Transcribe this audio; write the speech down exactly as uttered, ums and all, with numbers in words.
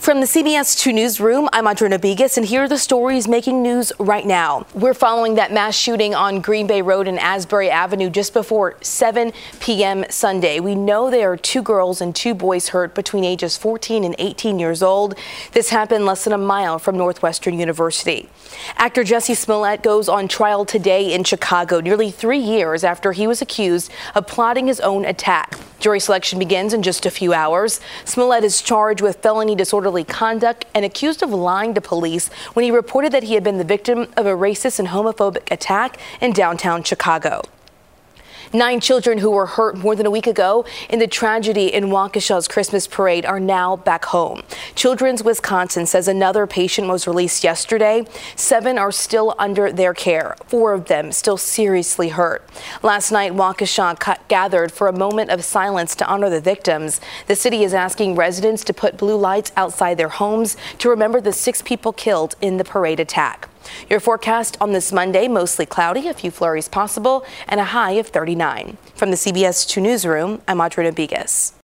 From the C B S two Newsroom, I'm Audrina Begas, and here are the stories making news right now. We're following that mass shooting on Green Bay Road and Asbury Avenue just before seven p.m. Sunday. We know there are two girls and two boys hurt between ages fourteen and eighteen years old. This happened less than a mile from Northwestern University. Actor Jussie Smollett goes on trial today in Chicago, nearly three years after he was accused of plotting his own attack. Jury selection begins in just a few hours. Smollett is charged with felony disorderly conduct and accused of lying to police when he reported that he had been the victim of a racist and homophobic attack in downtown Chicago. Nine children who were hurt more than a week ago in the tragedy in Waukesha's Christmas parade are now back home. Children's Wisconsin says another patient was released yesterday. Seven are still under their care, four of them still seriously hurt. Last night, Waukesha gathered for a moment of silence to honor the victims. The city is asking residents to put blue lights outside their homes to remember the six people killed in the parade attack. Your forecast on this Monday, mostly cloudy, a few flurries possible, and a high of thirty-nine. From the C B S two Newsroom, I'm Audrina Begas.